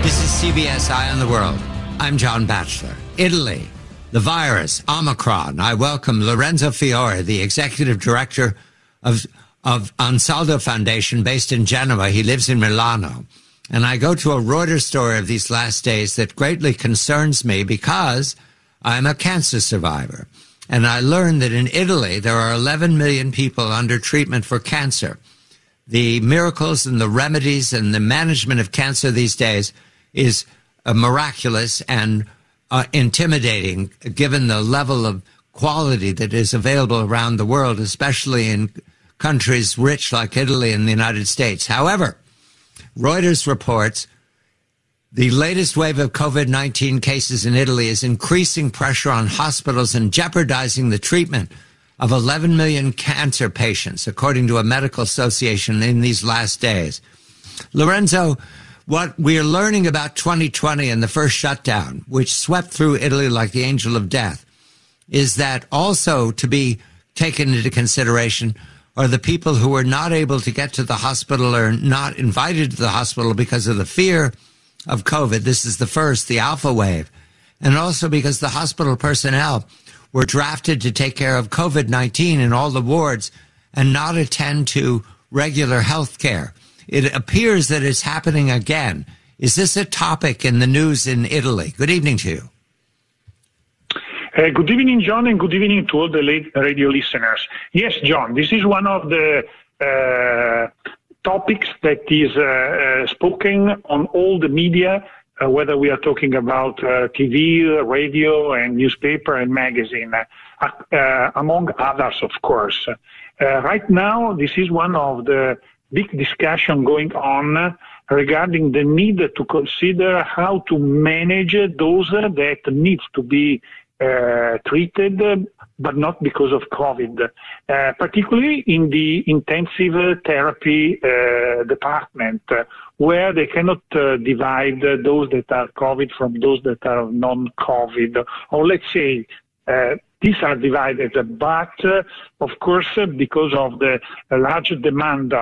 This is CBS Eye on the World. I'm John Batchelor. Italy, the virus, Omicron. I welcome Lorenzo Fiore, the executive director of Ansaldo Foundation based in Genoa. He lives in Milano. And I go to a Reuters story of these last days that greatly concerns me because I'm a cancer survivor. And I learned that in Italy, there are 11 million people under treatment for cancer. The miracles and the remedies and the management of cancer these days is miraculous and intimidating, given the level of quality that is available around the world, especially in countries rich like Italy and the United States. However, Reuters reports the latest wave of COVID-19 cases in Italy is increasing pressure on hospitals and jeopardizing the treatment of 11 million cancer patients, according to a medical association in these last days. Lorenzo, what we're learning about 2020 and the first shutdown, which swept through Italy like the angel of death, is that also to be taken into consideration are the people who were not able to get to the hospital or not invited to the hospital because of the fear of COVID. This is the first, the alpha wave. And also because the hospital personnel were drafted to take care of COVID-19 in all the wards and not attend to regular health care. It appears that it's happening again. Is this a topic in the news in Italy? Good evening to you. Good evening, John, and good evening to all the radio listeners. Yes, John, this is one of the topics that is spoken on all the media, whether we are talking about TV, radio, and newspaper and magazine, among others, of course. Right now, this is one of the big discussion going on regarding the need to consider how to manage those that needs to be treated, but not because of COVID, particularly in the intensive therapy department, where they cannot divide those that are COVID from those that are non-COVID, or let's say these are divided, but of course, because of the large demand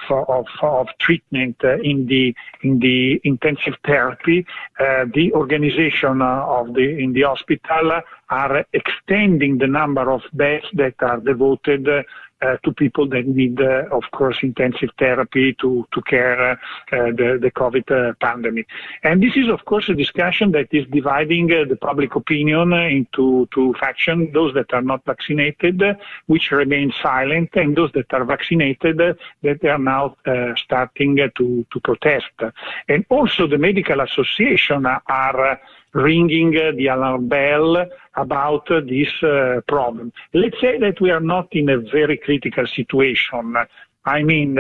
of treatment in the intensive therapy, the organization in the hospital are extending the number of beds that are devoted to people that need, of course, intensive therapy to care the COVID pandemic. And this is, of course, a discussion that is dividing the public opinion into two factions, those that are not vaccinated, which remain silent, and those that are vaccinated that are now starting to protest. And also the medical association are ringing the alarm bell about this problem. Let's say that we are not in a very critical situation. I mean,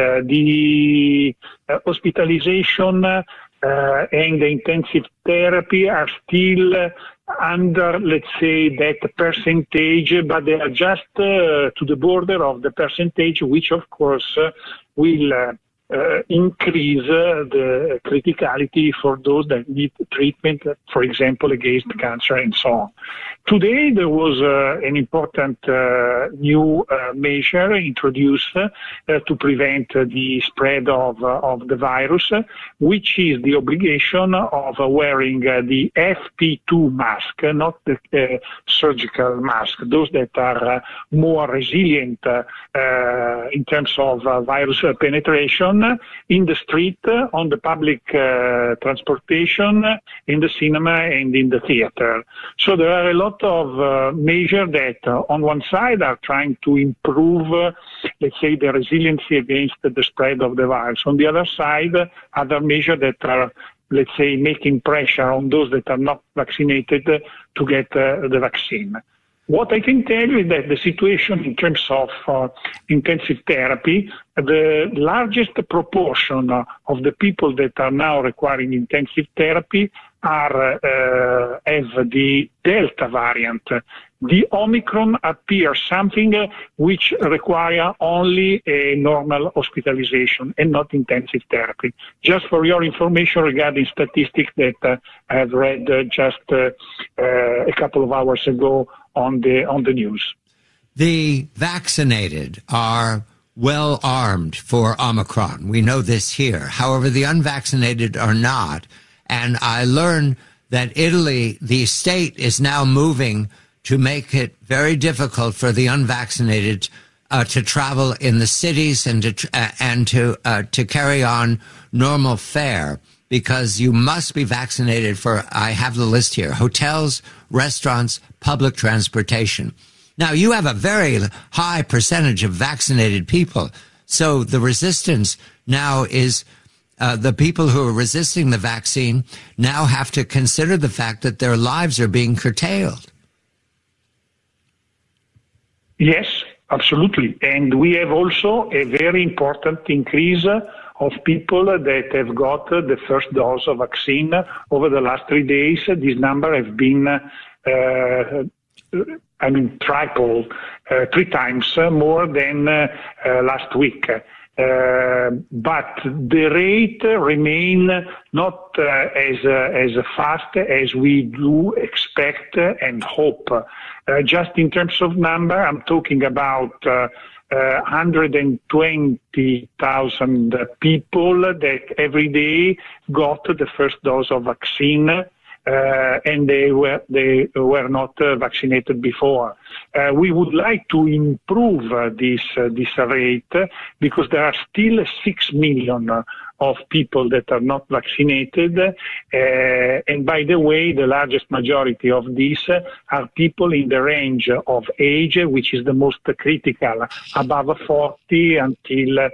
the hospitalization and the intensive therapy are still under, let's say, that percentage, but they are just to the border of the percentage, which, of course, will increase the criticality for those that need treatment, for example, against cancer and so on. Today, there was an important new measure introduced to prevent the spread of the virus, which is the obligation of wearing the FP2 mask, not the surgical mask, those that are more resilient in terms of virus penetration, in the street, on the public transportation, in the cinema, and in the theater. So there are a lot of measures that, on one side, are trying to improve, let's say, the resiliency against the spread of the virus. On the other side, other measures that are, let's say, making pressure on those that are not vaccinated to get the vaccine. What I can tell you is that the situation in terms of intensive therapy, the largest proportion of the people that are now requiring intensive therapy have the Delta variant. The Omicron appears something which require only a normal hospitalization and not intensive therapy. Just for your information regarding statistics that I have read just a couple of hours ago on the news. The vaccinated are well armed for Omicron. We know this here. However, the unvaccinated are not. And I learned that Italy, the state, is now moving to make it very difficult for the unvaccinated to travel in the cities and to carry on normal fare, because you must be vaccinated for, I have the list here, hotels, restaurants, public transportation. Now, you have a very high percentage of vaccinated people, so the resistance now is the people who are resisting the vaccine now have to consider the fact that their lives are being curtailed. Yes, absolutely. And we have also a very important increase of people that have got the first dose of vaccine over the last 3 days. This number has been, tripled, 3 times more than last week. But the rate remain not as fast as we do expect and hope. Just in terms of number, I'm talking about 120,000 people that every day got the first dose of vaccine, and they were not vaccinated before. We would like to improve this rate, because there are still 6 million of people that are not vaccinated. And by the way, the largest majority of these are people in the range of age, which is the most critical, above 40 until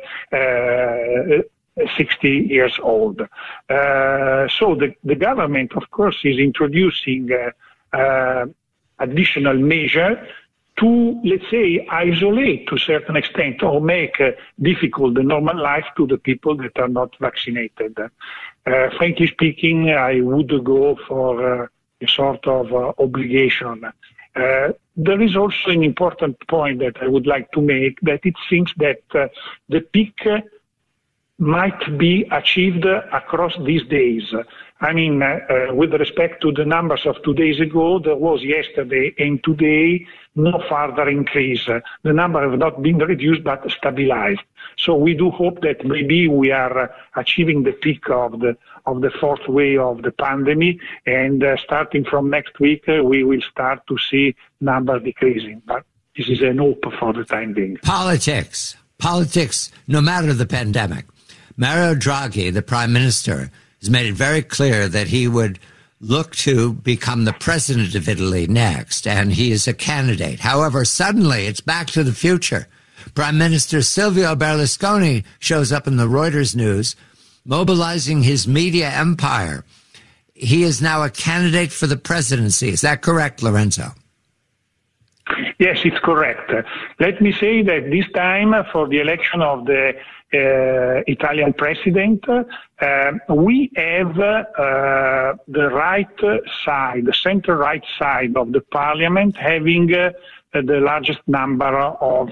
60 years old. So the government, of course, is introducing additional measure to, let's say, isolate to a certain extent or make difficult the normal life to the people that are not vaccinated. Frankly speaking, I would go for a sort of obligation. There is also an important point that I would like to make, that it seems that the peak might be achieved across these days. I mean, with respect to the numbers of 2 days ago, there was yesterday and today no further increase. The number have not been reduced but stabilized. So we do hope that maybe we are achieving the peak of the fourth wave of the pandemic, and starting from next week we will start to see numbers decreasing. But this is an hope for the time being. Politics, no matter the pandemic. Mario Draghi, the Prime Minister, has made it very clear that he would look to become the president of Italy next, and he is a candidate. However, suddenly it's back to the future. Prime Minister Silvio Berlusconi shows up in the Reuters news, mobilizing his media empire. He is now a candidate for the presidency. Is that correct, Lorenzo? Yes, it's correct. Let me say that this time, for the election of the Italian president, we have the right side, the center-right side of the parliament, having the largest number of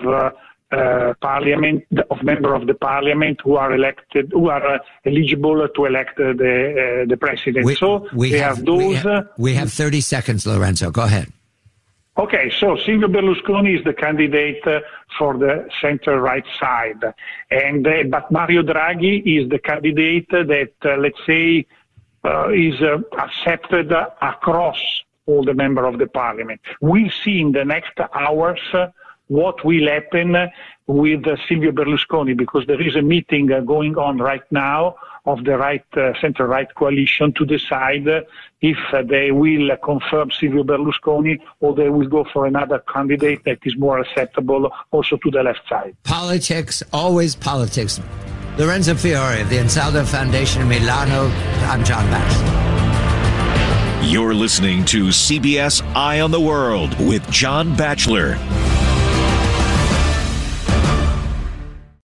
member of the parliament who are elected, who are eligible to elect the president. We have 30 seconds, Lorenzo. Go ahead. Okay, so Silvio Berlusconi is the candidate for the center-right side, but Mario Draghi is the candidate that, let's say, is accepted across all the members of the parliament. We'll see in the next hours what will happen with Silvio Berlusconi, because there is a meeting going on right now of the center-right coalition to decide if they will confirm Silvio Berlusconi or they will go for another candidate that is more acceptable also to the left side. Politics, always politics. Lorenzo Fiore of the Ansaldo Foundation in Milano. I'm John Batchelor. You're listening to CBS Eye on the World with John Batchelor.